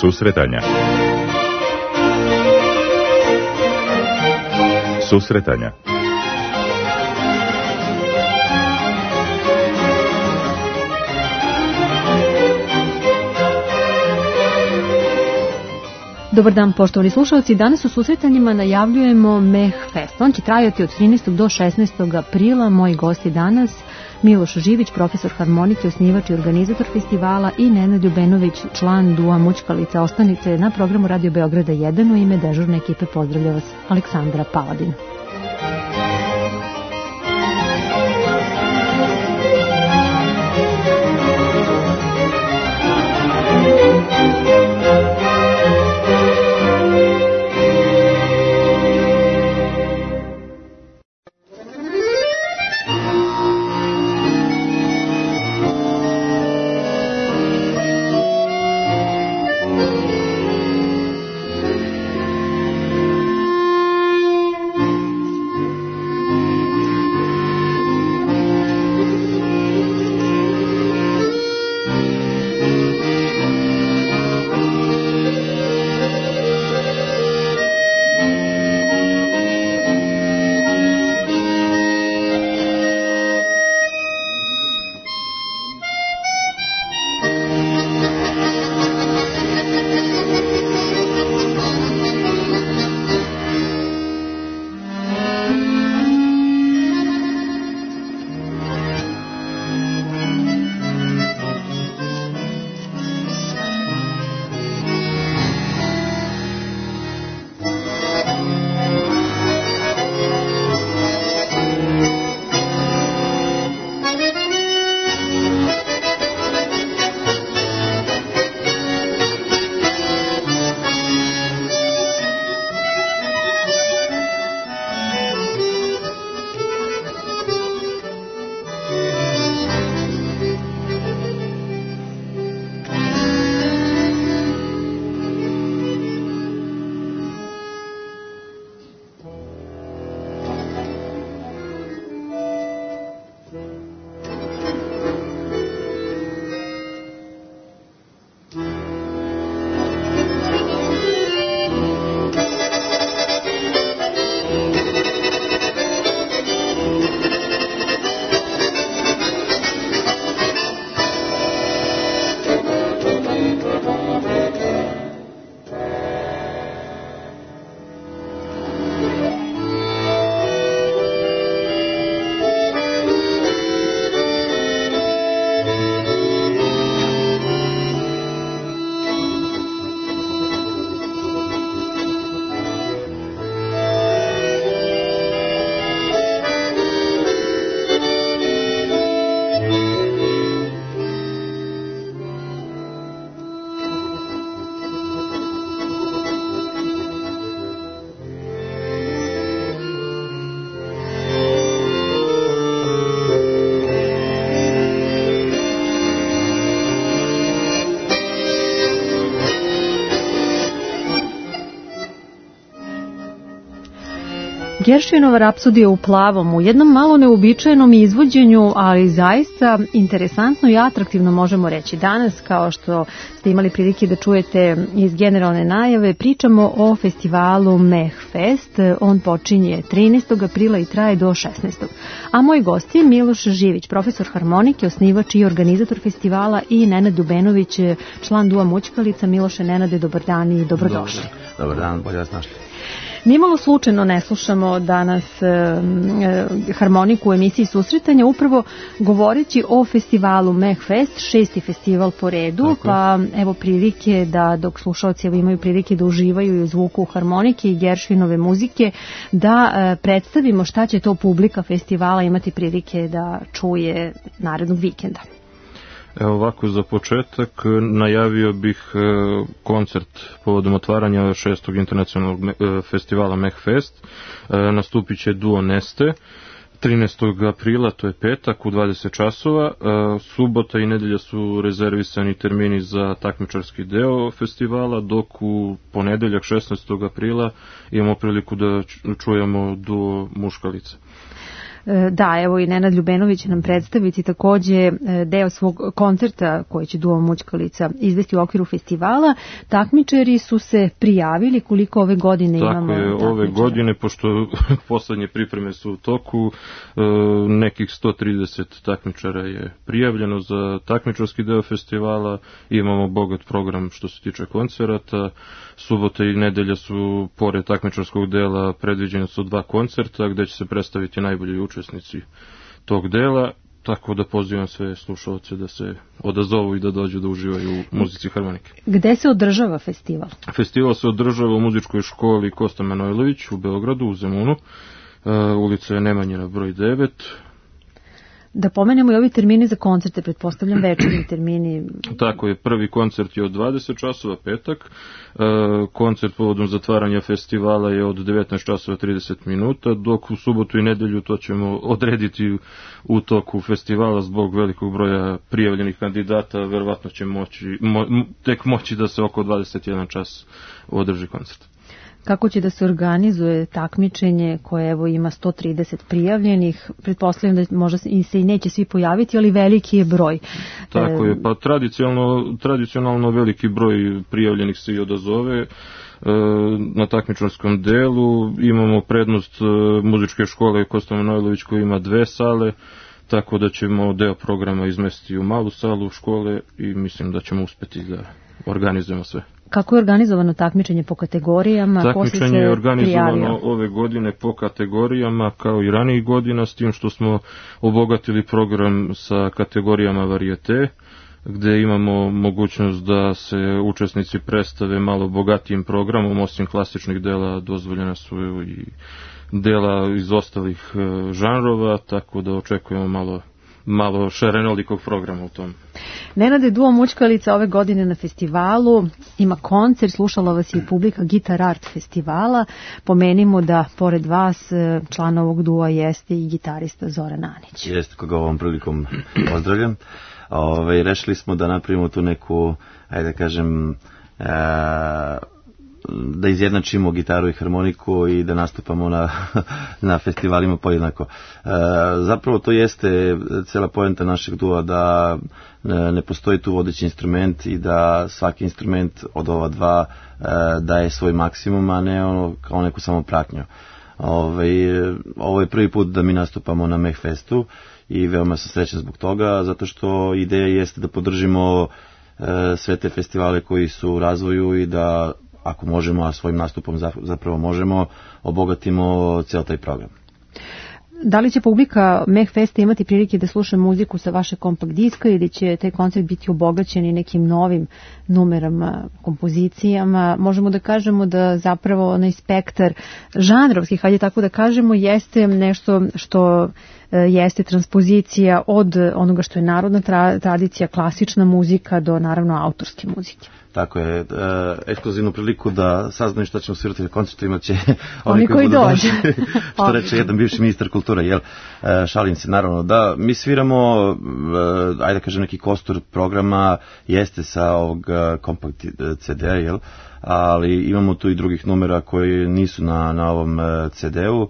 Susretanja. Susretanja. Dobar dan, poštovani slušalci. Danas u susretanjima najavljujemo Meh Fest. On će trajati od 13. do 16. aprila. Moji gosti danas Miloš Živić, profesor harmonike, osnivač i organizator festivala, i Nenad Ljubenović, član Dua Mućkalica. Ostanite na programu Radio Beograda 1. U ime dežurne ekipe pozdravlja vas Aleksandra Paladin. Gershwinova Rapsodija u plavom, u jednom malo neuobičajenom izvođenju, ali zaista interesantno i atraktivno, možemo reći. Danas, kao što ste imali prilike da čujete iz generalne najave, pričamo o festivalu Meh Fest. On počinje 13. aprila i traje do 16. A moj gost je Miloš Živić, profesor harmonike, osnivač i organizator festivala, i Nenad Ljubenović, član Dua Mućkalica. Miloše, Nenade, dobar dan i dobrodošli. Dobar dan, bolje vas našli. Nimalo slučajno ne slušamo danas harmoniku u emisiji Susretanja, upravo govoreći o festivalu Meh Fest, 6. festival po redu. Tako. Pa evo prilike da, dok slušalci imaju prilike da uživaju u zvuku harmonike i Gershwinove muzike, da predstavimo šta će to publika festivala imati prilike da čuje narednog vikenda. Evo ovako, za početak najavio bih koncert povodom otvaranja 6. internacionalnog festivala Meh Fest. Nastupit će duo Neste 13. aprila, to je petak, u 20 časova. Subota i nedelja su rezervisani termini za takmičarski deo festivala, dok u ponedeljak 16. aprila imamo priliku da čujemo duo Muškalice. Da, evo i Nenad Ljubenović će nam predstaviti takođe deo svog koncerta koji će duo Mućkalica izvesti u okviru festivala. Takmičari su se prijavili, koliko ove godine imamo? Tako je, ove godine, pošto poslednje pripreme su u toku, nekih 130 takmičara je prijavljeno za takmičarski deo festivala. Imamo bogat program što se tiče koncerata. Subota i nedelja su, pored takmičarskog dela, predviđene su 2 koncerta gde će se predstaviti najbolji učesnici tog dela, tako da pozivam sve slušalce da se odazovu i da dođu da uživaju u muzici harmonike. Gde se održava festival? Festival se održava u muzičkoj školi Kosta Manojlović u Beogradu, u Zemunu. Ulica je Nemanjina broj 9. Da pomenemo i ovi termini za koncerte, pretpostavljam večernji termini. Tako je, prvi koncert je od 20 časova petak, koncert povodom zatvaranja festivala je od 19 časova 30 minuta, dok u subotu i nedelju to ćemo odrediti u toku festivala zbog velikog broja prijavljenih kandidata, verovatno će tek moći da se oko 21 čas održi koncert. Kako će da se organizuje takmičenje koje evo ima 130 prijavljenih? Pretpostavljam da možda se i neće svi pojaviti, ali veliki je broj. Tako je, pa tradicionalno veliki broj prijavljenih se i odazove. Na takmičarskom delu imamo prednost muzičke škole Kosta Manojlović koji ima 2 sale, tako da ćemo deo programa izmestiti u malu salu škole i mislim da ćemo uspeti da organizujemo sve. Kako je organizovano takmičenje po kategorijama? Takmičenje je organizovano ove godine po kategorijama kao i ranijih godina, s tim što smo obogatili program sa kategorijama varijete, gde imamo mogućnost da se učesnici predstave malo bogatijim programom, osim klasičnih dela dozvoljena su i dela iz ostalih žanrova, tako da očekujemo malo šarenolikog programa u tom. Nenade, duo Mućkalica ove godine na festivalu ima koncert, slušala vas je publika Gitar Art festivala. Pomenimo da pored vas član ovog dua jeste i gitarista Zoran Anić. Jeste, koga ovom prilikom pozdravljam. Rešili smo da napravimo tu neku, ajde da kažem, da izjednačimo gitaru i harmoniku i da nastupamo na festivalima podjednako. Zapravo to jeste cela poenta našeg dua, da ne postoji tu vodeći instrument i da svaki instrument od ova 2 daje svoj maksimum, a ne ono kao neku samo pratnju. Ovo je prvi put da mi nastupamo na Mehfestu i veoma sam srećan zbog toga, zato što ideja jeste da podržimo sve te festivale koji su u razvoju i da, ako možemo, a svojim nastupom zapravo možemo, obogatimo ceo taj program. Da li će publika Mehfesta imati prilike da sluša muziku sa vaše kompakt diska ili će taj koncert biti obogaćen i nekim novim numerama, kompozicijama? Možemo da kažemo da zapravo onaj spektar žanrovskih, hajde tako da kažemo, jeste nešto što jeste transpozicija od onoga što je narodna tradicija, klasična muzika do naravno autorske muzike. Tako je, ekskluzivnu priliku da saznaju šta ćemo svirati na koncertu imat će oni koji dođu. Što reče jedan bivši ministar kultura, jel? Šalim se, naravno, da mi sviramo, ajde da kažem, neki kostur programa jeste sa ovog kompakt CD-a, jel? Ali imamo tu i drugih numera koji nisu na ovom CD-u.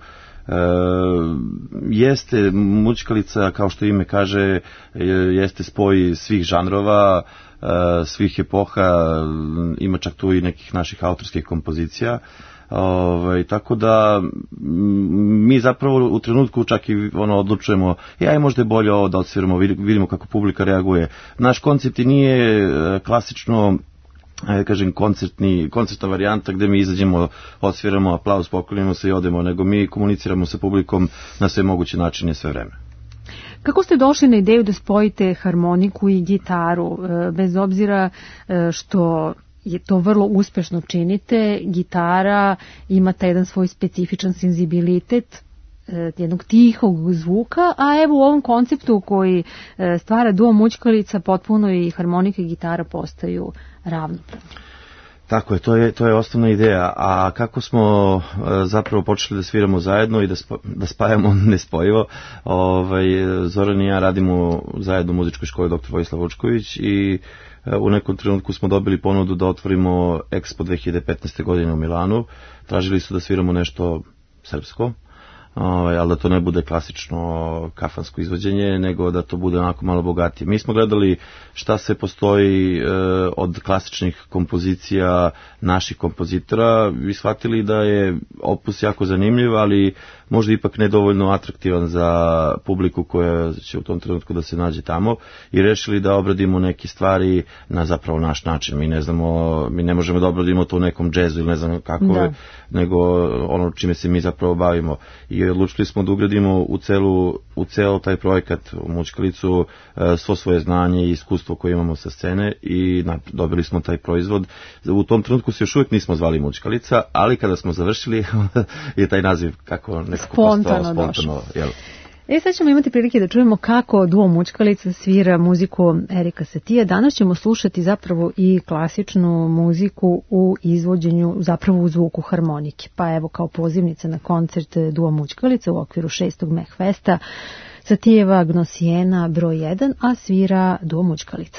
Jeste Mućkalica, kao što ime kaže, jeste spoj svih žanrova, svih epoha, ima čak tu i nekih naših autorskih kompozicija. Tako da mi zapravo u trenutku čak i odlučujemo, možda je bolje ovo da odsviramo, vidimo kako publika reaguje. Naš koncept i nije klasično, kažem, koncertna varijanta gde mi izađemo, odsviramo, aplauz, poklonimo se i odemo, nego mi komuniciramo sa publikom na sve moguće načine sve vreme. Kako ste došli na ideju da spojite harmoniku i gitaru, bez obzira što je to vrlo uspešno činite, gitara ima taj jedan svoj specifičan senzibilitet, jednog tihog zvuka, a evo u ovom konceptu koji stvara duo Mućkalica potpuno i harmonika i gitara postaju ravnopravni. Tako je, to je osnovna ideja, a kako smo zapravo počeli da sviramo zajedno i da spajamo nespojivo, Zoran i ja radimo zajedno u muzičkoj školi dr. Vojislav Vučković i u nekom trenutku smo dobili ponudu da otvorimo Expo 2015. godine u Milanu. Tražili su da sviramo nešto srpsko, ali da to ne bude klasično kafansko izvođenje, nego da to bude onako malo bogatije. Mi smo gledali šta se postoji od klasičnih kompozicija naših kompozitora i shvatili da je opus jako zanimljiv, ali možda ipak nedovoljno atraktivan za publiku koja će u tom trenutku da se nađe tamo, i rešili da obradimo neke stvari na zapravo naš način. Mi ne možemo da obradimo to u nekom džezu ili ne znam kako je, nego ono čime se mi zapravo bavimo. I odlučili smo da ugradimo u ceo taj projekat u Mućkalicu svo svoje znanje i iskustvo koje imamo sa scene i dobili smo taj proizvod. U tom trenutku se još uvijek nismo zvali Mućkalica, ali kada smo završili je taj naziv kako nekako postao spontano. Sad ćemo imati prilike da čujemo kako duo Mućkalica svira muziku Erika Satija. Danas ćemo slušati zapravo i klasičnu muziku u izvođenju, zapravo u zvuku harmonike. Pa evo, kao pozivnica na koncert duo Mućkalica u okviru 6. Mehfesta, Satijeva Gnosijena broj 1, a svira duo Mućkalica.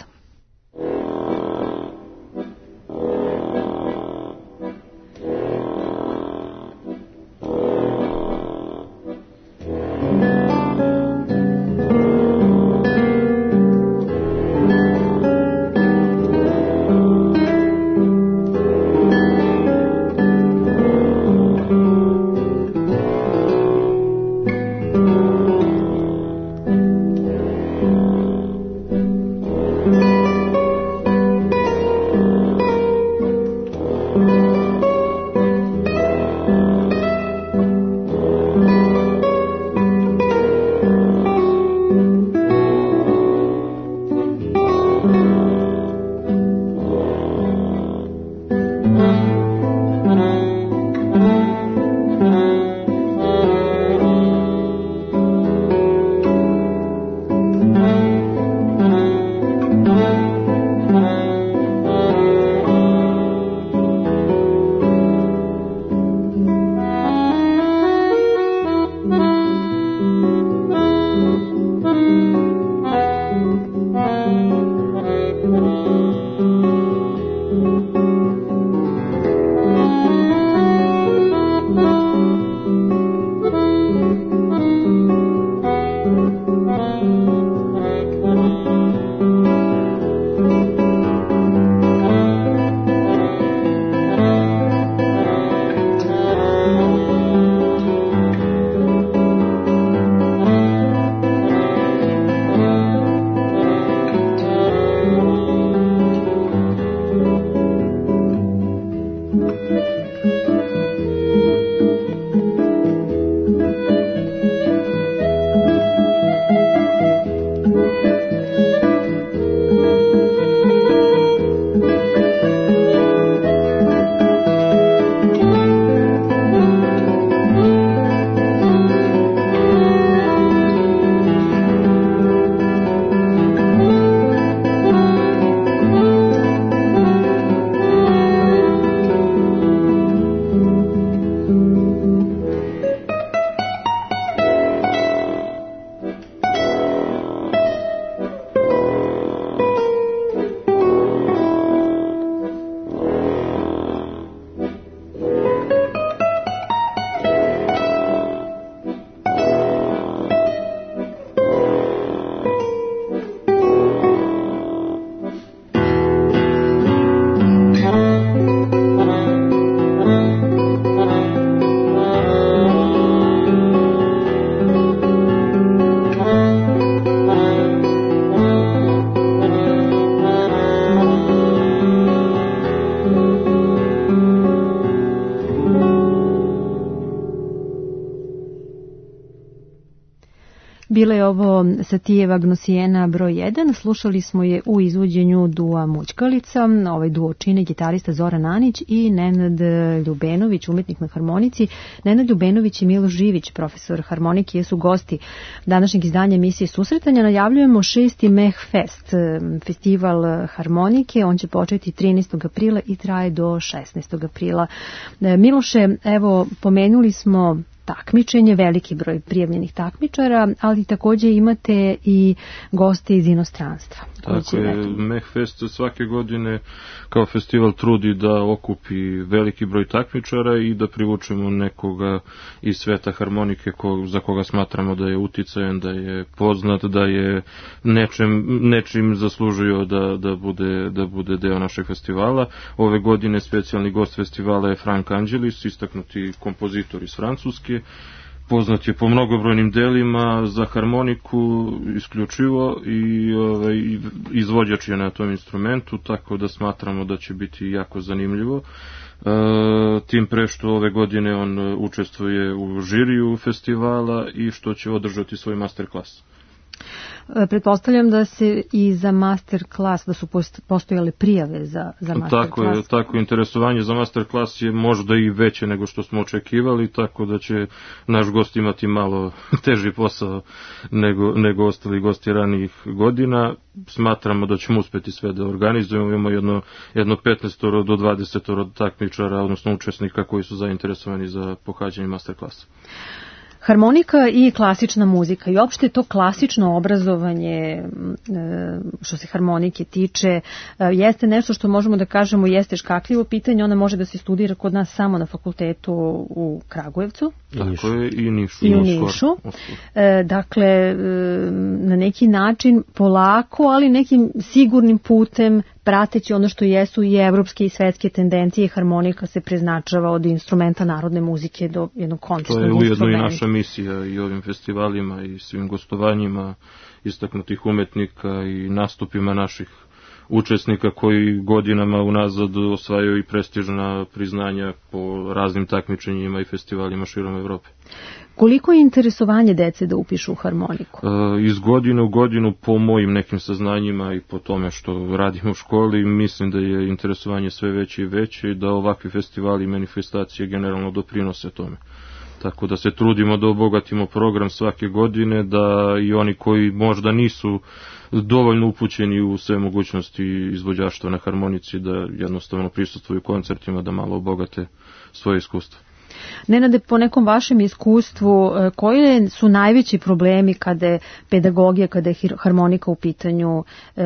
Bila je ovo Satijeva Gnosijena broj 1, slušali smo je u izvođenju dua Mućkalica, ovaj duo čine gitarista Zoran Anić i Nenad Ljubenović, umetnik na harmonici. Nenad Ljubenović i Miloš Živić, profesor harmonike, jesu gosti današnjeg izdanja emisije Susretanja. Najavljujemo 6. Mehfest, festival harmonike, on će početi 13. aprila i traje do 16. aprila. Miloše, evo, pomenuli smo takmičenje, veliki broj prijavljenih takmičara, ali također imate i goste iz inostranstva. takođe. Mehfest svake godine kao festival trudi da okupi veliki broj takmičara i da privučemo nekoga iz sveta harmonike za koga smatramo da je uticajan, da je poznat, da je nečim zaslužio da bude deo našeg festivala. Ove godine specijalni gost festivala je Frank Angelis, istaknuti kompozitor iz Francuske. Poznat je po mnogobrojnim delima za harmoniku isključivo i izvođač je na tom instrumentu, tako da smatramo da će biti jako zanimljivo. Tim pre što ove godine on učestvuje u žiriju festivala i što će održati svoj masterclass. Pretpostavljam da se i za masterclass, da su postojale prijave za masterclass. Tako, interesovanje za masterclass je možda i veće nego što smo očekivali, tako da će naš gost imati malo teži posao nego ostali gosti ranijih godina. Smatramo da ćemo uspeti sve da organizujemo, imamo jedno 15 do 20 takmičara, odnosno učesnika koji su zainteresovani za pohađanje masterclassa. Harmonika i klasična muzika i opšte to klasično obrazovanje što se harmonike tiče jeste nešto što možemo da kažemo jeste škakljivo pitanje, ona može da se studira kod nas samo na fakultetu u Kragujevcu. Tako je, i u Nišu. Dakle, na neki način polako, ali nekim sigurnim putem prateći ono što jesu i evropske i svetske tendencije, harmonika se preznačava od instrumenta narodne muzike do jednog koncertnog instrumenta. To je ujedno i naša misija i ovim festivalima i svim gostovanjima istaknutih umetnika i nastupima naših učesnika koji godinama unazad osvajaju i prestižna priznanja po raznim takmičenjima i festivalima širom Evrope. Koliko je interesovanje dece da upišu harmoniku? Iz godine u godinu, po mojim nekim saznanjima i po tome što radimo u školi, mislim da je interesovanje sve veće i veće i da ovakvi festivali i manifestacije generalno doprinose tome. Tako da se trudimo da obogatimo program svake godine, da i oni koji možda nisu dovoljno upućeni u sve mogućnosti izvođaštva na harmonici, da jednostavno prisustvuju koncertima, da malo obogate svoje iskustvo. Nenade, po nekom vašem iskustvu, koji su najveći problemi kada je pedagogija, kada je harmonika u pitanju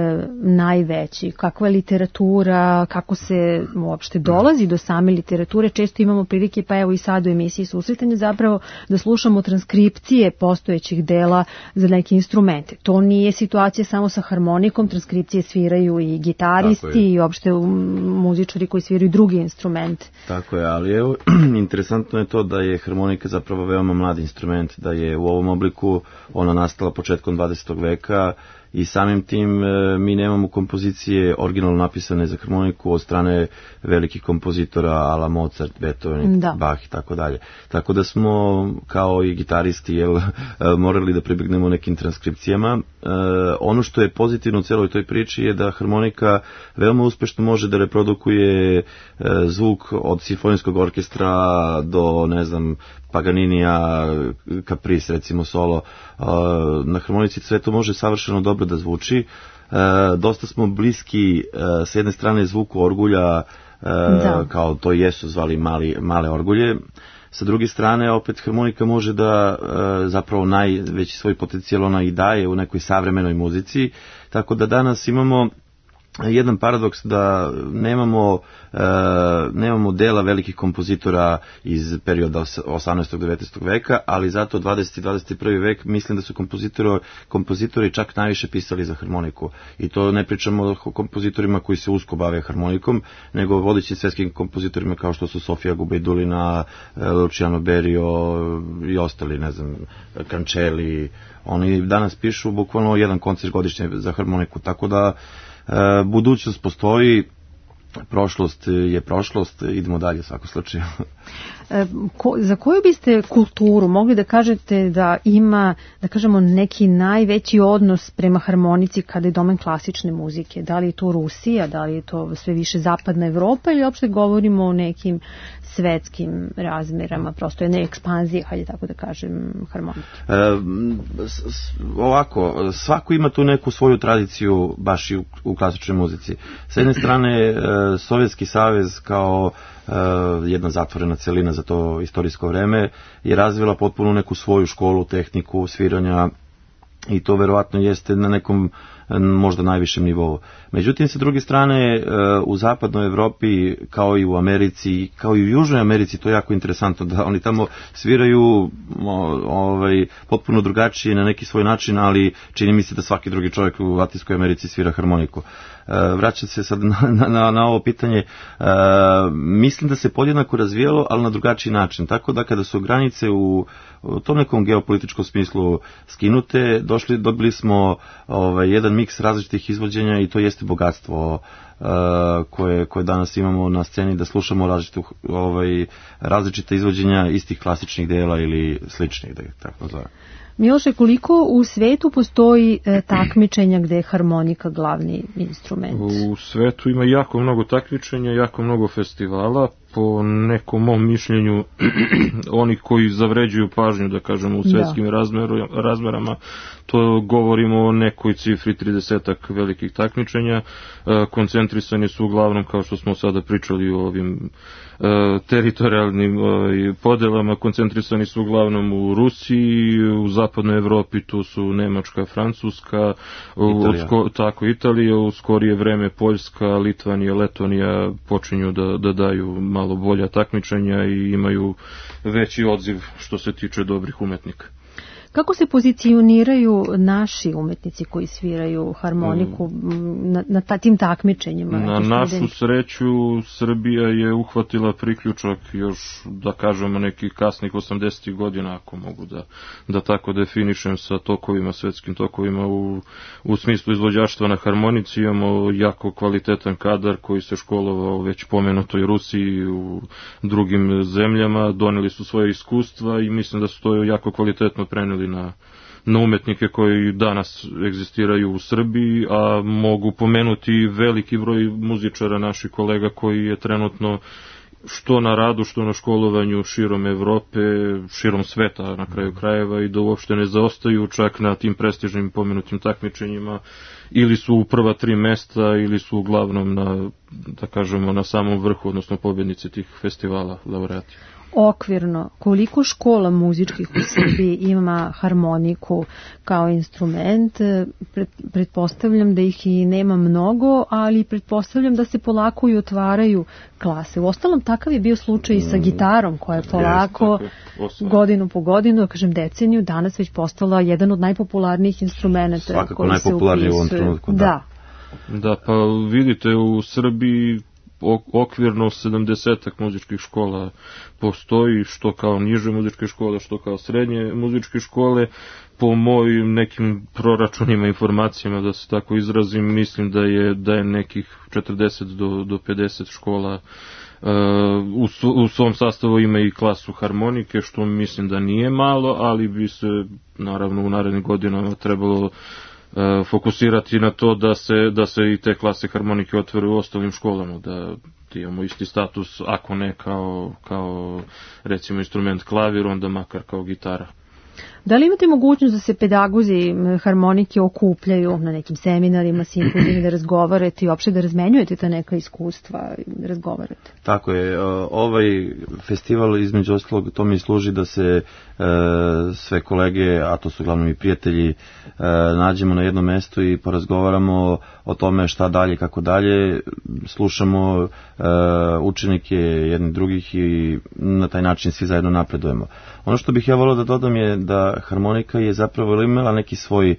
najveći? Kakva je literatura, kako se uopšte dolazi do same literature? Često imamo prilike, pa evo i sad u emisiji Susretanje, zapravo da slušamo transkripcije postojećih dela za neke instrumente. To nije situacija samo sa harmonikom, transkripcije sviraju i gitaristi i uopšte muzičari koji sviraju drugi instrumente. Tako je, ali evo, interesantno je to da je harmonika zapravo veoma mlad instrument, da je u ovom obliku ona nastala početkom 20. veka i samim tim mi nemamo kompozicije originalno napisane za harmoniku od strane velikih kompozitora ala Mozart, Beethoven, Bach i tako dalje. Tako da smo kao i gitaristi morali da pribegnemo nekim transkripcijama. Ono što je pozitivno u celoj toj priči je da harmonika veoma uspešno može da reprodukuje zvuk od simfonijskog orkestra do, ne znam, Paganinija, Caprice, recimo solo. Na harmonici sve to može savršeno dobro da zvuči. Dosta smo bliski s jedne strane zvuku orgulja, kao to jesu zvali male orgulje. Sa druge strane, opet harmonika može da zapravo najveći svoj potencijal ona i daje u nekoj savremenoj muzici. Tako da danas imamo jedan paradoks da nemamo dela velikih kompozitora iz perioda 18. 19. veka, ali zato 20. i 21. vek mislim da su kompozitori čak najviše pisali za harmoniku. I to ne pričamo o kompozitorima koji se usko bave harmonikom, nego vodećim svetskim kompozitorima kao što su Sofia Gubajdulina, Luciano Berio i ostali, ne znam, Cancelli. Oni danas pišu bukvalno jedan koncert godišnje za harmoniku, tako da budućnost postoji, prošlost je prošlost, idemo dalje u svakom slučaju. Za koju biste kulturu mogli da kažete da ima, da kažemo, neki najveći odnos prema harmonici kada je domen klasične muzike? Da li je to Rusija, da li je to sve više zapadna Evropa ili uopšte govorimo o nekim svetskim razmerama, prosto jedne ekspanzije, hajde tako da kažem, harmonike? Ovako, svako ima tu neku svoju tradiciju baš i u klasičnoj muzici. S jedne strane, Sovjetski savez kao jedna zatvorena celina za to istorijsko vreme je razvila potpuno neku svoju školu, tehniku sviranja i to verovatno jeste na nekom možda najvišem nivou. Međutim, sa druge strane, u zapadnoj Evropi, kao i u Americi, kao i u Južnoj Americi, to je jako interesantno, da oni tamo sviraju potpuno drugačije na neki svoj način, ali čini mi se da svaki drugi čovjek u Latinskoj Americi svira harmoniku. Vraćam se sad na ovo pitanje, mislim da se podjednako razvijalo, ali na drugačiji način, tako da kada su granice u tom nekom geopolitičkom smislu skinute, dobili smo jedan miks različitih izvođenja i to jeste bogatstvo koje danas imamo na sceni, da slušamo različite izvođenja istih klasičnih dela ili sličnih, da tako zove. Miloše, koliko u svetu postoji takmičenja gde je harmonika glavni instrument? U svetu ima jako mnogo takmičenja, jako mnogo festivala. Po nekom mom mišljenju, oni koji zavređuju pažnju, da kažemo, u svetskim razmerama, to govorimo o nekoj cifri 30 velikih takmičenja. Koncentrisani su uglavnom, kao što smo sada pričali o ovim teritorijalnim podelama, koncentrisani su uglavnom u Rusiji, u zapadnoj Evropi, tu su Nemačka, Francuska, Italija, u skorije vreme Poljska, Litvanija, Letonija počinju da daju malo bolja takmičenja i imaju veći odziv što se tiče dobrih umetnika. Kako se pozicioniraju naši umetnici koji sviraju harmoniku na tim takmičenjima? Na našu sreću Srbija je uhvatila priključak još, da kažemo, nekih kasnih 80. godina, ako mogu da tako definišem, sa tokovima, svetskim tokovima u smislu izvođaštva na harmonici. Imamo jako kvalitetan kadar koji se školovao već pomenutoj Rusiji, u drugim zemljama, doneli su svoje iskustva i mislim da su to jako kvalitetno preneli na umetnike koji danas egzistiraju u Srbiji, a mogu pomenuti veliki broj muzičara naših kolega koji je trenutno što na radu, što na školovanju širom Evrope, širom sveta na kraju krajeva, i da uopšte ne zaostaju čak na tim prestižnim pomenutim takmičenjima, ili su u prva 3 mesta ili su uglavnom da kažemo, na samom vrhu, odnosno pobjednici tih festivala, laureati. Okvirno, koliko škola muzičkih u Srbiji ima harmoniku kao instrument? Pretpostavljam da ih i nema mnogo, ali pretpostavljam da se polako i otvaraju klase. Uostalom, takav je bio slučaj i sa gitarom, koja je polako, godinu po godinu, kažem deceniju, danas već postala jedan od najpopularnijih instrumenta. Svakako najpopularniji u ovom trenutku. Da, pa vidite, u Srbiji okvirno 70 muzičkih škola postoji, što kao niže muzičke škole, što kao srednje muzičke škole. Po mojim nekim proračunima, informacijama, da se tako izrazim, mislim da je nekih 40 do 50 škola u svom sastavu ima i klasu harmonike, što mislim da nije malo, ali bi se naravno u narednim godinama trebalo fokusirati na to da se i te klase harmonike otvore u ostalim školama, da imamo isti status, ako ne kao recimo instrument klavir, onda makar kao gitara. Da li imate mogućnost da se pedagozi harmonike okupljaju na nekim seminarima, simpozijima, da razgovarate i uopšte da razmenjujete ta neka iskustva i da razgovarate? Tako je. Ovaj festival, između ostalog, to mi služi da se sve kolege, a to su uglavnom i prijatelji, nađemo na jednom mestu i porazgovaramo o tome šta dalje, kako dalje, slušamo učenike jednih drugih i na taj način svi zajedno napredujemo. Ono što bih ja volio da dodam je da harmonika je zapravo imala neki svoj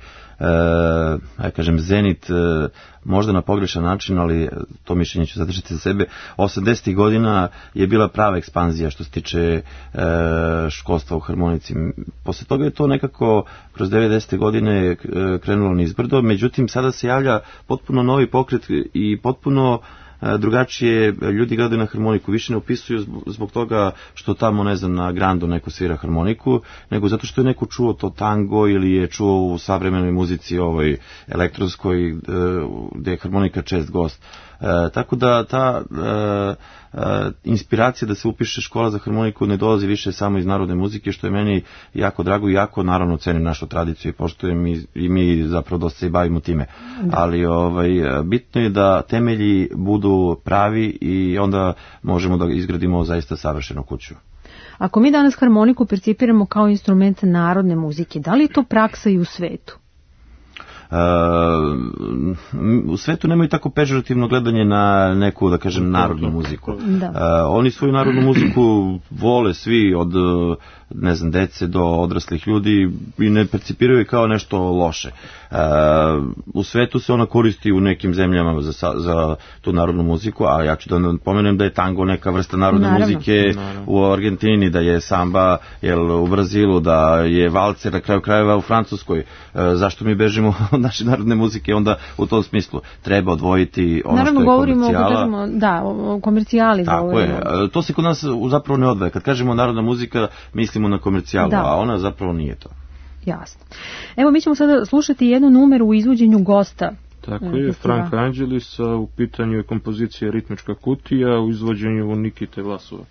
zenit, možda na pogrešan način, ali to mišljenje ću zadržati za sebe. 80. godina je bila prava ekspanzija što se tiče školstva u harmonici. Posle toga je to nekako kroz 90. godine krenulo nizbrdo, međutim sada se javlja potpuno novi pokret i potpuno drugačije ljudi gledaju na harmoniku, više ne upisuju zbog toga što tamo, ne znam, na Grandu neko svira harmoniku, nego zato što je neko čuo to tango ili je čuo u savremenoj muzici ovoj elektronskoj gde je harmonika čest gost. Tako da ta inspiracija da se upiše škola za harmoniku ne dolazi više samo iz narodne muzike, što je meni jako drago i jako naravno cenim našu tradiciju i poštujem i mi zapravo dosta se i bavimo time. Ali bitno je da temelji budu pravi i onda možemo da izgradimo zaista savršenu kuću. Ako mi danas harmoniku percipiramo kao instrument narodne muzike, da li je to praksa i u svetu? u svetu nemaju tako pežorativno gledanje na neku, da kažem, narodnu muziku. Oni svoju narodnu muziku vole svi od, ne znam, dece do odraslih ljudi i ne percipiraju kao nešto loše. U svetu se ona koristi u nekim zemljama za tu narodnu muziku, a ja ću da pomenem da je tango neka vrsta narodne muzike u Argentini, da je samba u Brazilu, da je valcer na kraju krajeva u Francuskoj. Zašto mi bežimo od naše narodne muzike onda u tom smislu? Treba odvojiti ono što je komercijala. O komercijali govorimo. Tako je. To se kod nas zapravo ne odvaja. Kad kažemo narodna muzika, mislimo na komercijalu, a ona zapravo nije to. Jasno. Evo, mi ćemo sada slušati jednu numeru u izvođenju gosta. Tako je, Frank Angelisa, u pitanju je kompozicija Ritmička kutija, u izvođenju Nikite Vlasova.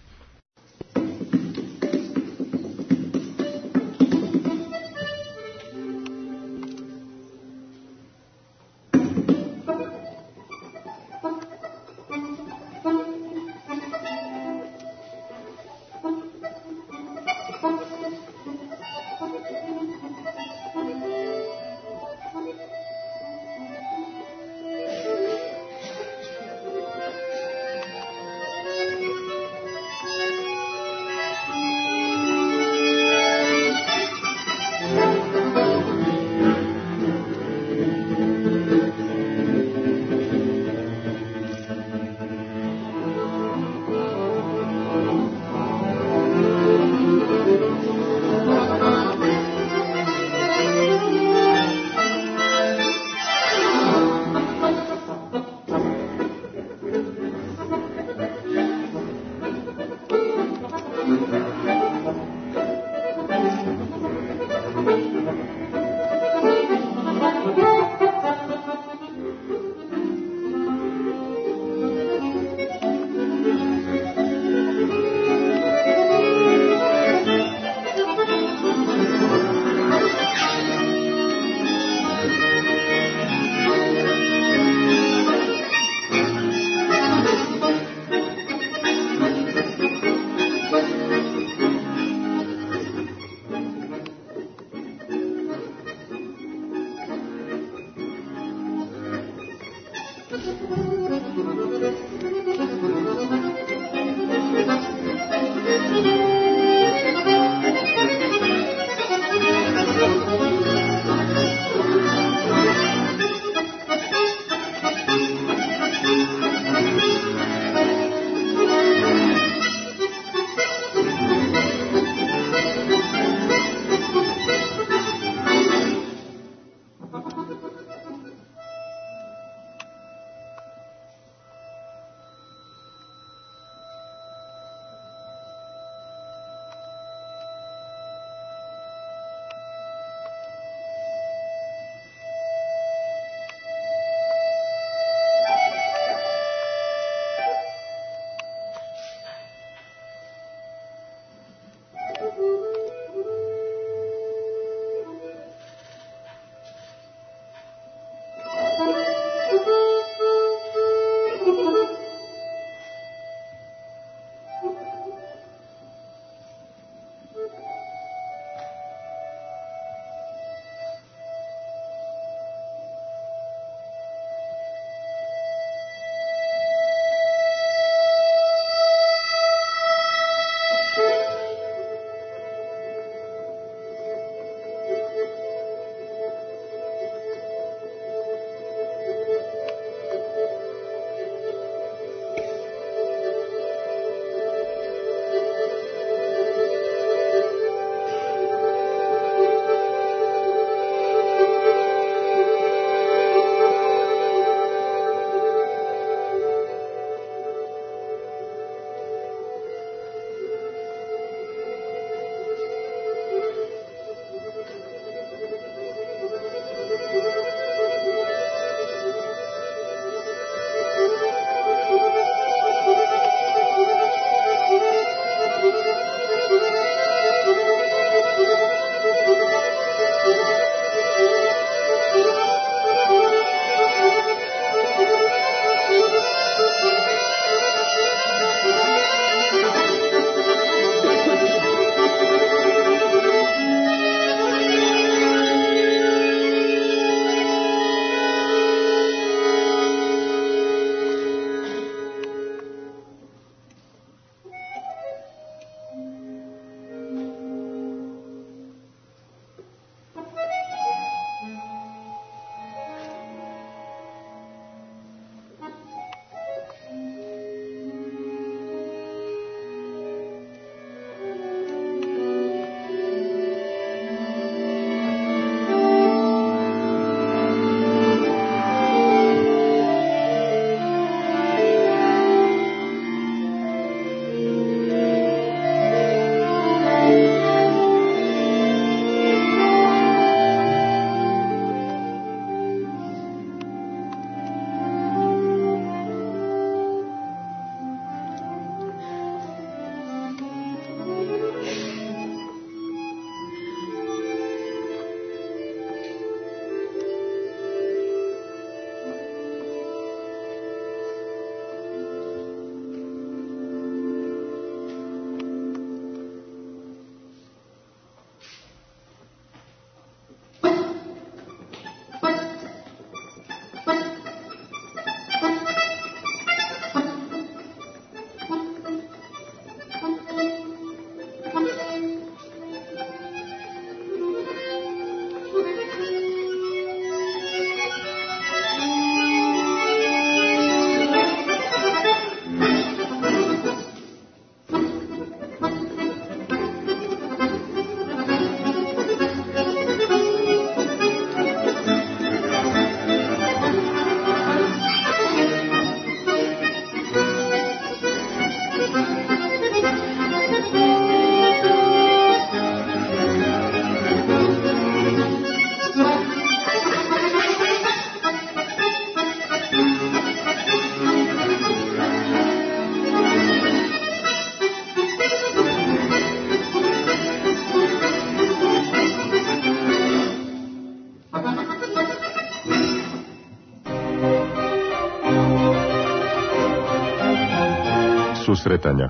Susretanja.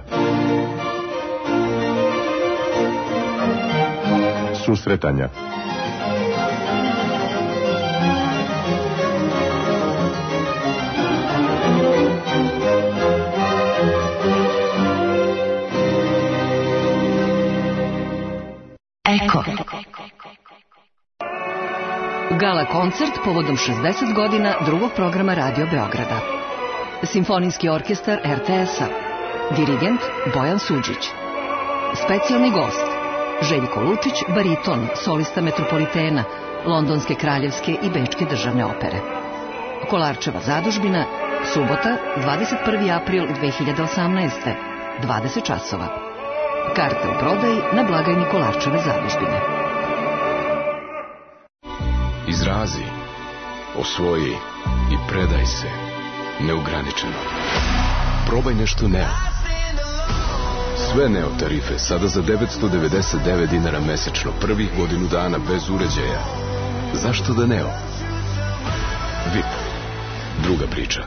Susretanja. Eko. Gala koncert povodom 60 godina drugog programa Radio Beograda. Simfonijski orkestar RTS-a. Dirigent Bojan Suđić. Specijalni gost Željko Lučić, bariton, solista Metropolitena, Londonske kraljevske i Bečke državne opere. Kolarčeva zadužbina, subota, 21. april 2018. 20 časova. Karte u prodaji na blagajni Kolarčeve zadužbine. Izrazi, osvoji i predaj se neograničeno. Probaj nešto Neo. Sve Neo tarife sada za 999 dinara mesečno, prvih godinu dana bez uređaja. Zašto da Neo? VIP. Druga priča.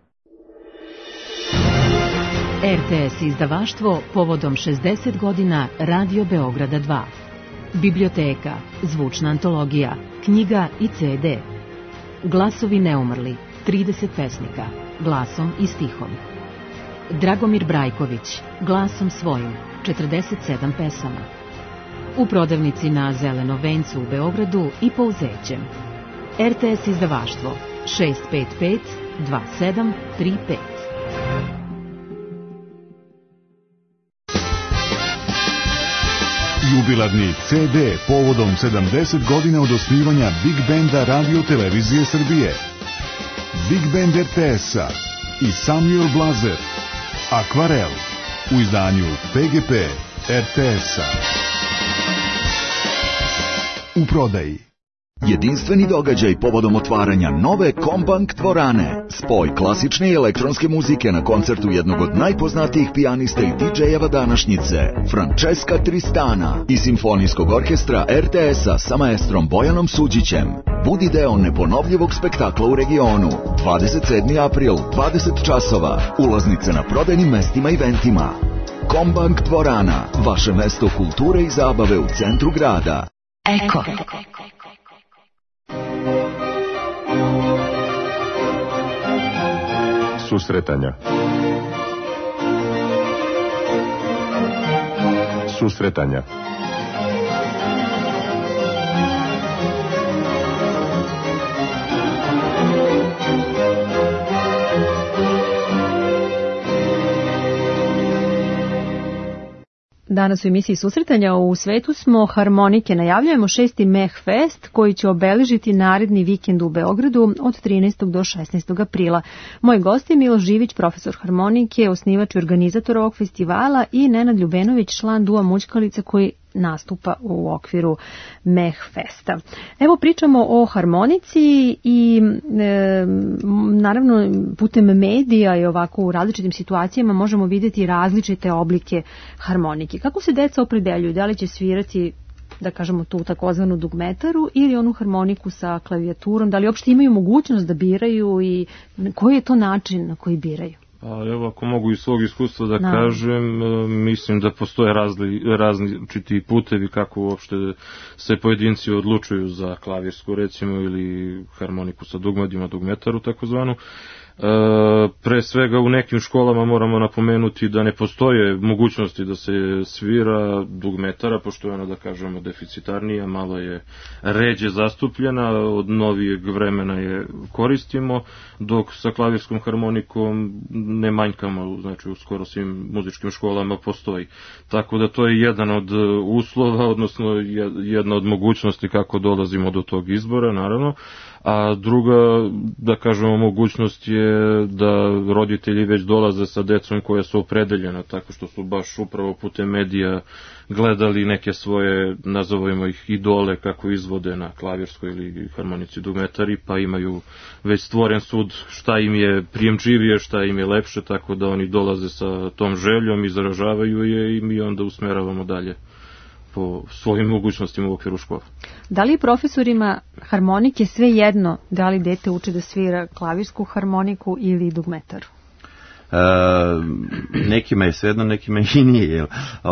RTS izdavaštvo povodom 60 godina Radio Beograda 2. Biblioteka, zvučna antologija, knjiga i CD. Glasovi neumrli, 30 pesnika, glasom i stihom. Dragomir Brajković, glasom svojim, 47 pesama. U prodavnici na Zelenom vencu u Beogradu i po Uzećem. RTS izdavaštvo 655 2735. Jubilarni CD povodom 70 godina od osnivanja Big Benda Radio Televizije Srbije. Big Band RTS-a i Samuel Blazer. Akvarel u izdanju PGP RTS-a. U prodaji. Jedinstveni događaj povodom otvaranja nove Kombank dvorane. Spoj klasične i elektronske muzike na koncertu jednog od najpoznatijih pijanista i DJ-eva današnjice, Francesca Tristana, i simfonijskog orkestra RTS-a sa maestrom Bojanom Suđićem. Budi deo neponovljivog spektakla u regionu. 27. april, 20 časova. Ulaznice na prodajnim mestima i eventima. Kombank dvorana, vaše mesto kulture i zabave u centru grada. Eko. Susretanja. Susretanja. Danas u emisiji Susretanja u svetu smo harmonike. Najavljujemo 6. Meh Fest koji će obeležiti naredni vikend u Beogradu od 13. do 16. aprila. Moj gost je Miloš Živić, profesor harmonike, osnivač i organizator ovog festivala, i Nenad Ljubenović, član Dua Mućkalica koji nastupa u okviru Meh Festa. Evo, pričamo o harmonici i naravno putem medija i ovako u različitim situacijama možemo vidjeti različite oblike harmonike. Kako se deca opredeljuju? Da li će svirati, da kažemo, tu takozvanu dugmetaru ili onu harmoniku sa klavijaturom? Da li uopšte imaju mogućnost da biraju i koji je to način na koji biraju? Evo, ako mogu iz svog iskustva da kažem, mislim da postoje različiti putevi kako uopšte se pojedinci odlučuju za klavirsku, recimo, ili harmoniku sa dugmadima, dugmetaru takozvanu. Pre svega u nekim školama moramo napomenuti da ne postoje mogućnosti da se svira dugmetara, pošto je ona, da kažemo, deficitarnija, malo je ređe zastupljena, od novijeg vremena je koristimo, dok sa klavirskom harmonikom ne manjkamo, znači u skoro svim muzičkim školama postoji. Tako da to je jedan od uslova, odnosno jedna od mogućnosti kako dolazimo do tog izbora, naravno. A druga, da kažemo, mogućnost je da roditelji već dolaze sa decom koja su opredeljena, tako što su baš upravo putem medija gledali neke svoje, nazovimo ih, idole kako izvode na klavirskoj ili harmonici dugmetari, pa imaju već stvoren sud šta im je prijemčivije, šta im je lepše, tako da oni dolaze sa tom željom, izražavaju je i mi onda usmeravamo dalje po svojim mogućnostima u okviru škola. Da li profesorima harmonike sve jedno da li dete uči da svira klavirsku harmoniku ili dugmetaru? Nekima je svejedno, nekima i nije, jel?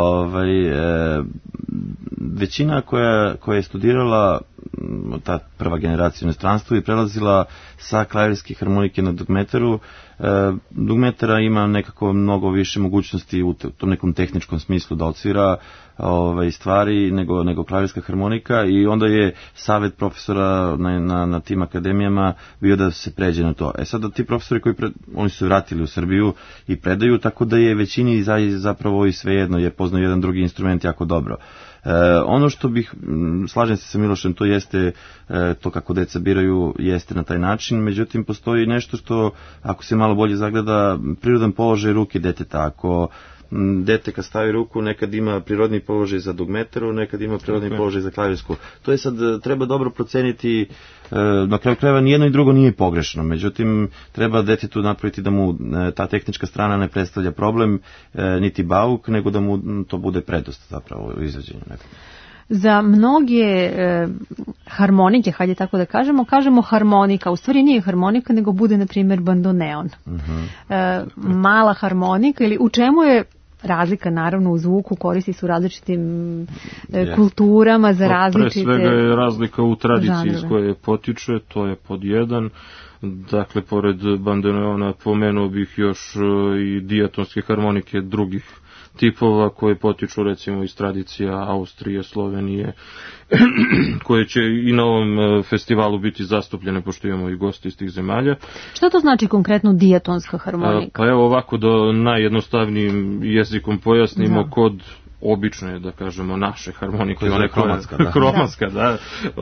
Većina koja je studirala, ta prva generacija u inostranstvu, i prelazila sa klavirske harmonike na dugmeteru. Dugmetera ima nekako mnogo više mogućnosti u tom nekom tehničkom smislu da odsvira stvari nego klavirska harmonika, i onda je savjet profesora na tim akademijama bio da se pređe na to. Sada ti profesori oni su se vratili u Srbiju i predaju, tako da je većini zapravo i svejedno, jer poznaju jedan drugi instrument jako dobro. Ono što bih, slažem se sa Milošem, to jeste to kako deca biraju, jeste na taj način, međutim postoji nešto što, ako se malo bolje zagleda, prirodan položaj ruke deteta. Ako dete kad stavi ruku, nekad ima prirodni položaj za dugmeteru, nekad ima prirodni položaj za klavirsku. To je sad, treba dobro proceniti, na kraju krajeva nijedno i drugo nije pogrešno, međutim treba detetu napraviti da mu ta tehnička strana ne predstavlja problem, niti bauk, nego da mu to bude predost zapravo u izvođenju. Za mnoge harmonike, hajde tako da kažemo harmonika, u stvari nije harmonika, nego bude, na primjer, bandoneon. Mala harmonika, ili u čemu je razlika, naravno, u zvuku, koristi su različitim kulturama za različite... Pre svega je razlika u tradiciji iz koje potiče, to je pod jedan. Dakle, pored bandoneona pomenuo bih još i dijatonske harmonike drugih tipova koje potiču recimo iz tradicija Austrije, Slovenije, koje će i na ovom festivalu biti zastupljene, pošto imamo i gosti iz tih zemalja. Što to znači konkretno dijatonska harmonika? Pa evo ovako, da najjednostavnijim jezikom pojasnimo, kod obične, da kažemo, naše harmonike, ona je kromatska, da.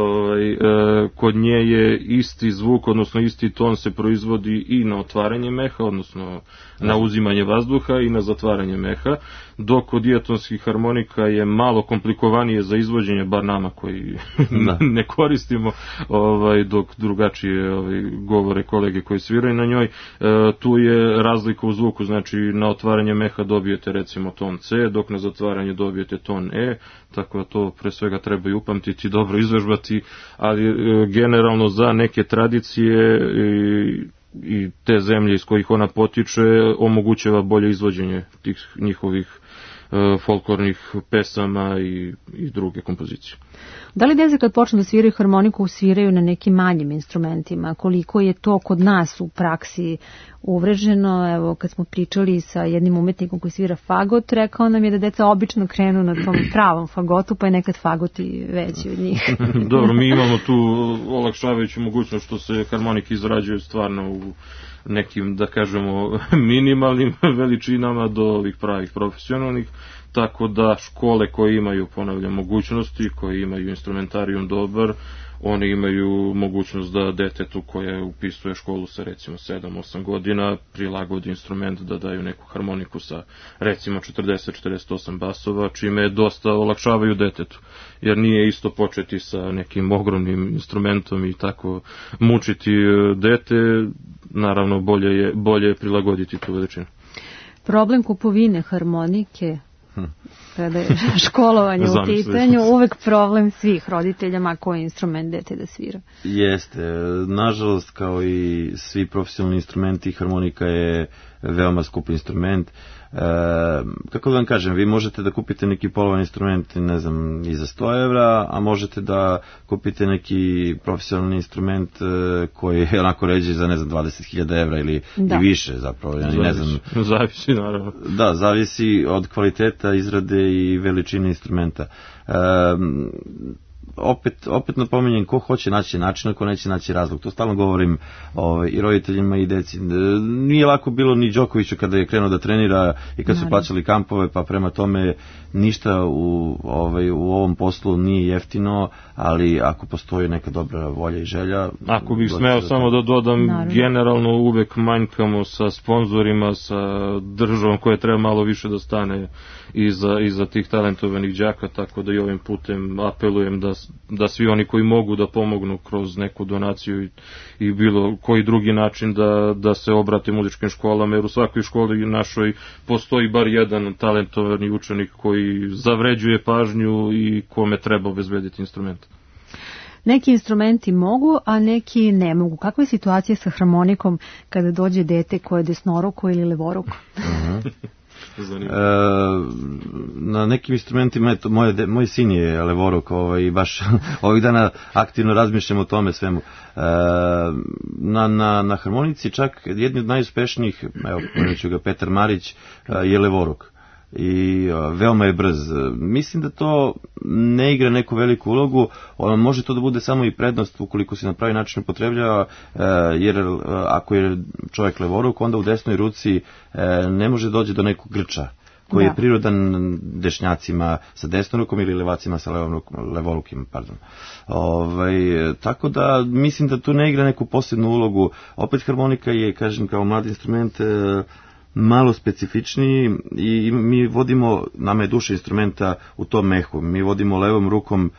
Kod nje je isti zvuk, odnosno isti ton se proizvodi i na otvaranje meha, odnosno na uzimanje vazduha, i na zatvaranje meha, dok kod dijatonskih harmonika je malo komplikovanije za izvođenje, bar nama koji ne koristimo, dok drugačije govore kolege koji sviraju na njoj. Tu je razlika u zvuku, znači na otvaranje meha dobijete recimo ton C, dok na zatvaranje dobijete ton E, tako da to pre svega treba i upamtiti, dobro izvežbati, ali generalno za neke tradicije i te zemlje iz kojih ona potiče omogućava bolje izvođenje tih njihovih folklornih pesama i druge kompozicije. Da li deca kad počnu da sviraju harmoniku sviraju na nekim manjim instrumentima? Koliko je to kod nas u praksi uvreženo? Evo, kad smo pričali sa jednim umetnikom koji svira fagot, rekao nam je da deca obično krenu na tom pravom fagotu, pa je nekad fagoti veći od njih. Dobro, mi imamo tu olakšavajuću mogućnost što se harmonike izrađuju stvarno u nekim, da kažemo, minimalnim veličinama do ovih pravih profesionalnih, tako da škole koje imaju, ponavljam, mogućnosti, koje imaju instrumentarijum dobar, oni imaju mogućnost da detetu koje upisuje školu sa recimo 7-8 godina prilagodi instrument, da daju neku harmoniku sa recimo 40-48 basova, čime dosta olakšavaju detetu, jer nije isto početi sa nekim ogromnim instrumentom i tako mučiti dete, naravno bolje je prilagoditi tu veličinu. Problem kupovine harmonike, kada je školovanje u pitanju, uvek problem svih roditeljama koji instrument dete da svira. Jeste, nažalost, kao i svi profesionalni instrumenti, harmonika je veoma skup instrument. Kako da vam kažem, vi možete da kupite neki polovan instrument, ne znam, i za 100 evra, a možete da kupite neki profesionalni instrument koji je onako ređe za, ne znam, 20.000 evra ili i više zapravo. Zavisi, naravno. Da, zavisi od kvaliteta izrade i veličine instrumenta. Opet napominjem, ko hoće naći način, ko neće naći razlog. To stalno govorim i roditeljima i deci. Nije lako bilo ni Đokoviću kada je krenuo da trenira i kad su plaćali kampove, pa prema tome ništa u ovom poslu nije jeftino, ali ako postoji neka dobra volja i želja... Ako bih smeo samo da dodam, generalno uvek manjkamo sa sponzorima, sa državom koja treba malo više da stane iza tih talentovanih đaka, tako da i ovim putem apelujem da svi oni koji mogu da pomognu kroz neku donaciju i bilo koji drugi način da se obrate muzičkim školama, jer u svakoj školi našoj postoji bar jedan talentovani učenik koji zavređuje pažnju i kome treba obezbediti instrument. Neki instrumenti mogu, a neki ne mogu. Kakva je situacija sa harmonikom kada dođe dete koje je desnoroko ili levoroko? Na nekim instrumentima, eto, moj sin je levoruk i baš ovih dana aktivno razmišljam o tome svemu. Na harmonici čak jedni od najuspešnijih, evo, pomenuću ga, Petar Marić, je levoruk. I veoma je brz. Mislim da to ne igra neku veliku ulogu, može to da bude samo i prednost ukoliko se na pravi način upotrebljava, jer ako je čovjek levoruk, onda u desnoj ruci ne može doći do nekog grča koji je prirodan dešnjacima sa desnom rukom ili levacima sa levorukim, pardon. Tako da mislim da tu ne igra neku posebnu ulogu. Opet harmonika je, kažem, kao mladi instrument malo specifičniji i mi vodimo, nama je duša instrumenta u tom mehu, mi vodimo levom rukom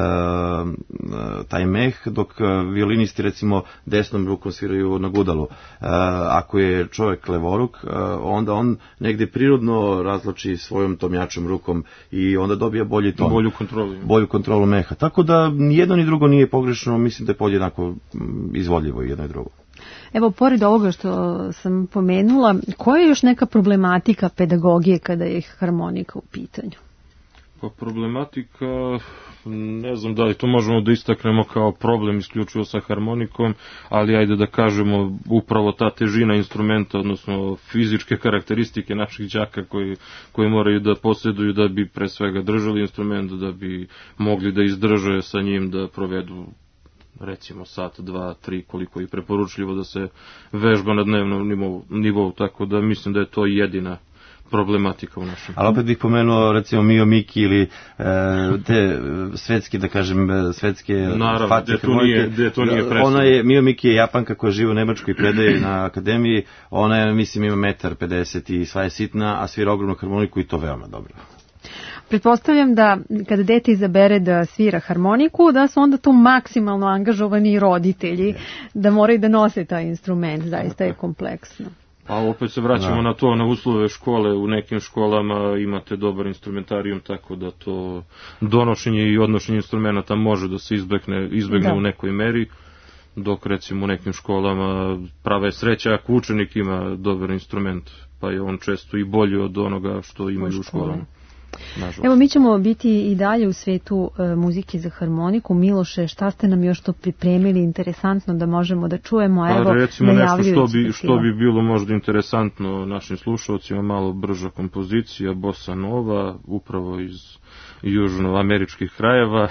taj meh, dok violinisti recimo desnom rukom sviraju na gudalu. Ako je čovjek levoruk, onda on negdje prirodno razloči svojom tom jačom rukom i onda dobija bolji ton, bolju kontrolu meha. Tako da ni jedno ni drugo nije pogrešno, mislim da je podjednako izvodljivo i jedno i drugo. Evo, pored ovoga što sam pomenula, koja je još neka problematika pedagogije kada je harmonika u pitanju? Pa problematika, ne znam da li to možemo da istaknemo kao problem isključivo sa harmonikom, ali ajde da kažemo upravo ta težina instrumenta, odnosno fizičke karakteristike naših đaka koji moraju da posjeduju da bi pre svega držali instrument, da bi mogli da izdrže sa njim, da provedu recimo sat, 2, 3, koliko je preporučljivo da se vežba na dnevnom nivou, tako da mislim da je to jedina problematika u našem. Ali opet bih pomenuo recimo Mio Miki ili te svetske, da kažem, svetske Fatih harmonike. Gde to nije presudno. Mio Miki je Japanka koja živi u Nemačkoj i predaje na akademiji, ona je, mislim, ima 1,50 m i sva je sitna, a svira ogromnu harmoniku i to veoma dobro. Pretpostavljam da kada dete izabere da svira harmoniku, da su onda tu maksimalno angažovani i roditelji, da moraju da nose taj instrument, zaista je kompleksno. A opet se vraćamo na to, na uslove škole. U nekim školama imate dobar instrumentarijum, tako da to donošenje i odnošenje instrumenta može da se izbegne u nekoj meri, dok recimo u nekim školama prava je sreća ako učenik ima dobar instrument, pa je on često i bolji od onoga što imaju u školama. Nažalost. Evo, mi ćemo biti i dalje u svetu muzike za harmoniku. Miloše, šta ste nam još to pripremili interesantno da možemo da čujemo? Evo, recimo nešto što bi bilo možda interesantno našim slušalcima, malo brža kompozicija, bossa nova, upravo iz južnoameričkih krajeva,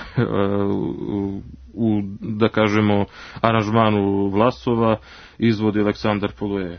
u, da kažemo, aranžmanu Vlasova, izvodi Aleksandar Polujev.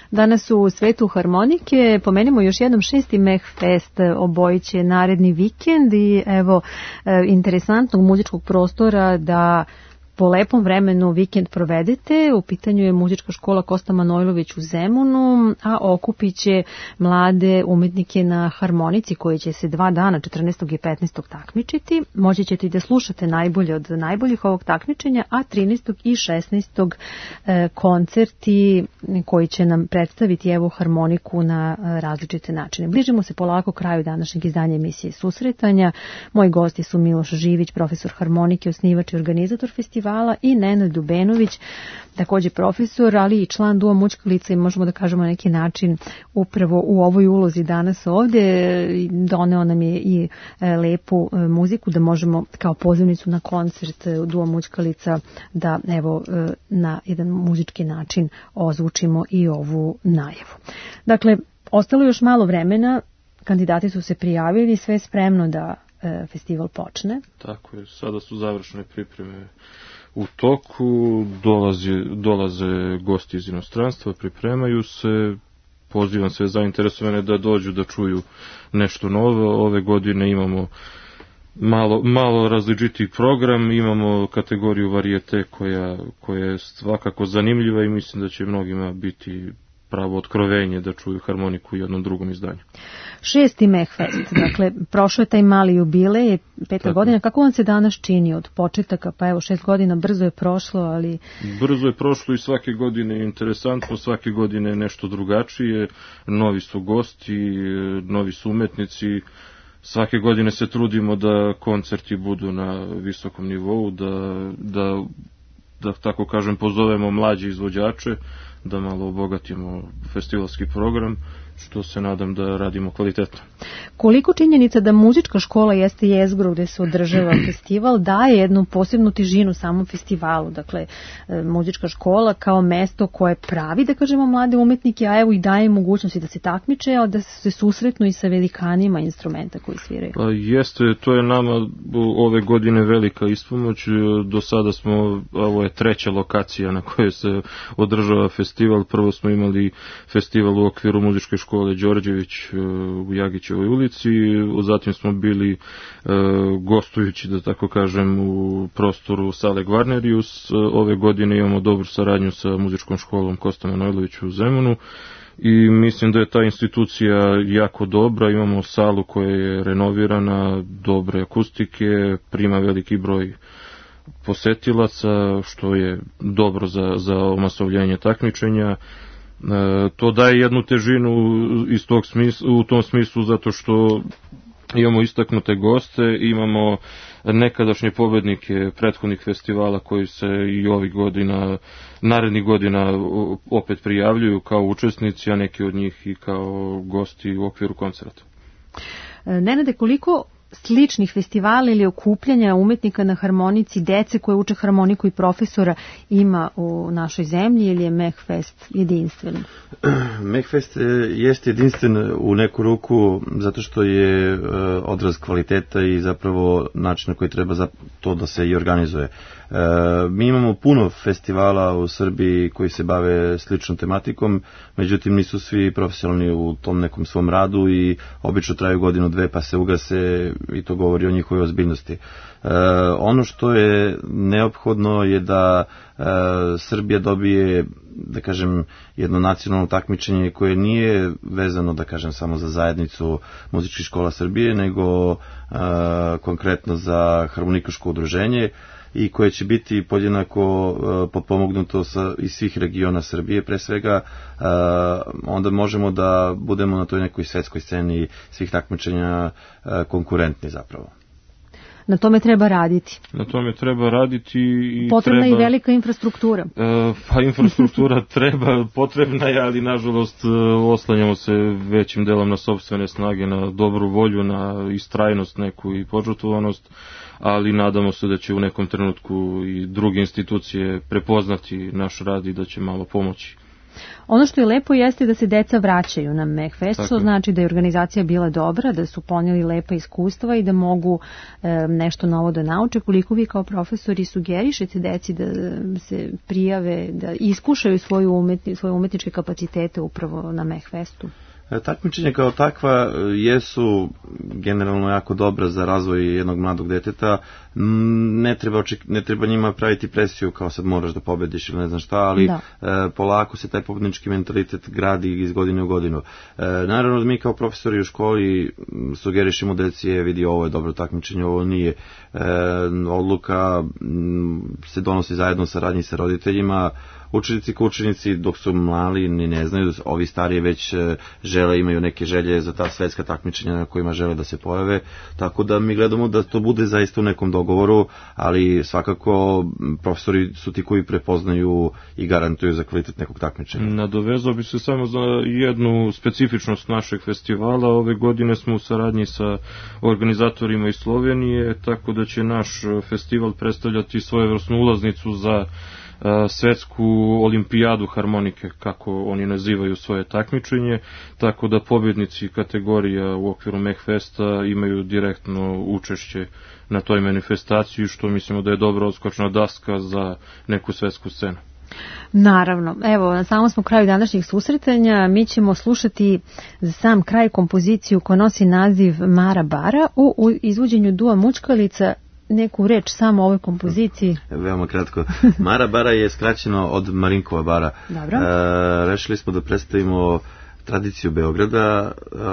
Danas u svetu harmonike pomenimo još jednom 6. Meh Fest, obojiće naredni vikend i evo interesantnog muzičkog prostora da po lepom vremenu vikend provedete. U pitanju je muzička škola Kosta Manojlović u Zemunu, a okupit će mlade umetnike na harmonici koji će se 2 dana, 14. i 15. takmičiti. Moći ćete i da slušate najbolje od najboljih ovog takmičenja, a 13. i 16. koncerti koji će nam predstaviti evo harmoniku na različite načine. Bližimo se polako kraju današnjeg izdanja emisije Susretanja. Moji gosti su Miloš Živić, profesor harmonike, osnivač i organizator festivala, i Nenad Ljubenović, također profesor, ali i član Dua Mućkalica i možemo da kažemo na neki način upravo u ovoj ulozi danas ovdje. Doneo nam je i lepu muziku da možemo kao pozivnicu na koncert Dua Mućkalica da evo na jedan muzički način ozvučimo i ovu najavu. Dakle, ostalo još malo vremena, kandidati su se prijavili, sve je spremno da festival počne. Tako je, sada su završene pripreme u toku, dolaze gosti iz inostranstva, pripremaju se, pozivam sve zainteresovane da dođu da čuju nešto novo. Ove godine imamo malo različitih program, imamo kategoriju varijete koja je svakako zanimljiva i mislim da će mnogima biti pravo otkrovenje da čuju harmoniku u jednom drugom izdanju. 6. Meh Fest, dakle, prošlo je taj mali jubilej, 5. godina. Kako vam se danas čini od početaka? Pa evo, 6 godina, brzo je prošlo, ali... Brzo je prošlo i svake godine je interesantno, svake godine je nešto drugačije, novi su gosti, novi su umetnici, svake godine se trudimo da koncerti budu na visokom nivou, da tako kažem pozovemo mlađe izvođače, da malo obogatimo festivalski program, što se nadam da radimo kvalitetno. Koliko činjenica da muzička škola jeste jezgro gde se održava festival daje jednu posebnu težinu samom festivalu. Dakle, muzička škola kao mesto koje pravi, da kažemo, mlade umetnike, a evo i daje mogućnosti da se takmiče, a da se susretnu i sa velikanima instrumenta koji sviraju. Pa jeste, to je nama ove godine velika ispomoć. Do sada ovo je 3. lokacija na kojoj se održava festival. Prvo smo imali festival u okviru muzičke škole Đorđević u Jagićevoj ulici, zatim smo bili gostujući, da tako kažem, u prostoru sale Gvarnerius. Ove godine imamo dobru saradnju sa muzičkom školom Kosta Manojlović u Zemunu i mislim da je ta institucija jako dobra. Imamo salu koja je renovirana, dobre akustike, prima veliki broj posetilaca, što je dobro za omasovljenje takmičenja. To daje jednu težinu u tom smislu zato što imamo istaknute goste, imamo nekadašnje pobednike prethodnih festivala koji se i ovih godina, narednih godina opet prijavljuju kao učesnici, a neki od njih i kao gosti u okviru koncerta. Nenade, koliko sličnih festivala ili okupljanja umetnika na harmonici, dece koje uče harmoniku i profesora ima u našoj zemlji ili je Meh Fest jedinstven? Meh Fest jeste jedinstven u neku ruku zato što je odraz kvaliteta i zapravo način na koji treba za to da se i organizuje. Mi imamo puno festivala u Srbiji koji se bave sličnom tematikom, međutim nisu svi profesionalni u tom nekom svom radu i obično traju godinu, dve pa se ugase i to govori o njihovoj ozbiljnosti. Ono što je neophodno je da Srbija dobije, da kažem, jedno nacionalno takmičenje koje nije vezano, da kažem, samo za zajednicu muzičkih škola Srbije, nego konkretno za harmonikaško udruženje i koje će biti podjednako potpomognuto iz svih regiona Srbije. Pre svega, onda možemo da budemo na toj nekoj svetskoj sceni svih takmičenja konkurentni zapravo. Na tome treba raditi. Na tome treba raditi i potrebna i velika infrastruktura. Pa infrastruktura potrebna je, ali nažalost oslanjamo se većim delom na sopstvene snage, na dobru volju, na istrajnost neku i požrtvovanost, ali nadamo se da će u nekom trenutku i druge institucije prepoznati naš rad i da će malo pomoći. Ono što je lepo jeste da se deca vraćaju na Mehfest, što znači da je organizacija bila dobra, da su ponijeli lepa iskustva i da mogu nešto novo da nauče. Koliko vi kao profesori sugerišete deci da se prijave, da iskušaju svoje umetničke kapacitete upravo na Mehfestu? Takmičenja kao takva jesu generalno jako dobra za razvoj jednog mladog deteta. Ne treba njima praviti presiju kao sad moraš da pobediš ili ne znam šta, ali polako se taj pobednički mentalitet gradi iz godine u godinu. Naravno, mi kao profesori u školi sugerišemo deci, vidi, ovo je dobro takmičenje, ovo nije. Odluka se donosi zajedno saradnji sa roditeljima. Učenici kao učenici dok su mali ni ne znaju, ovi stariji već žele, imaju neke želje za ta svetska takmičenja na kojima žele da se pojave, tako da mi gledamo da to bude zaista u nekom dogovoru, ali svakako profesori su ti koji prepoznaju i garantuju za kvalitet nekog takmičenja. Nadovezao bi se samo za jednu specifičnost našeg festivala. Ove godine smo u saradnji sa organizatorima iz Slovenije, tako da će naš festival predstavljati svojevrsnu ulaznicu za svetsku olimpijadu harmonike, kako oni nazivaju svoje takmičenje, tako da pobjednici kategorija u okviru Mehfesta imaju direktno učešće na toj manifestaciji, što mislimo da je dobra odskočna daska za neku svetsku scenu. Naravno. Evo, na samom smo kraju današnjih susretanja. Mi ćemo slušati za sam kraj kompoziciju koja nosi naziv Mara Bara u izvođenju Dua Mučkalica. Neku reč samo o ovoj kompoziciji? Veoma kratko. Mara Bara je skraćeno od Marinkova bara. Dobro. Rešili smo da predstavimo tradiciju Beograda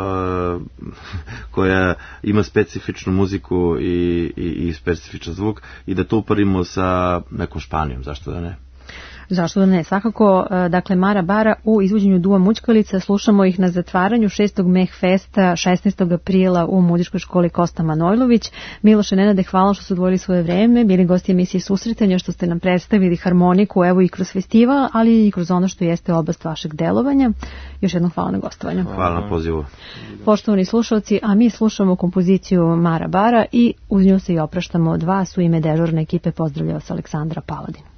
koja ima specifičnu muziku i specifičan zvuk i da to uparimo sa nekom Španijom, zašto da ne? Zašto da ne? Svakako, dakle, Mara Bara u izvođenju Dua Mučkalica. Slušamo ih na zatvaranju 6. Mehfesta 16. aprila u muzičkoj školi Kosta Manojlović. Miloše, Nenade, hvala što su odvojili svoje vreme, bili gosti emisije Susretanja, što ste nam predstavili harmoniku, evo i kroz festival, ali i kroz ono što jeste oblast vašeg delovanja. Još jednom hvala na gostovanju. Hvala na pozivu. Poštovani slušalci, a mi slušamo kompoziciju Mara Bara i uz nju se i opraštamo od vas. U ime dežurne ekipe pozdravlja vas Aleksandra Paladin.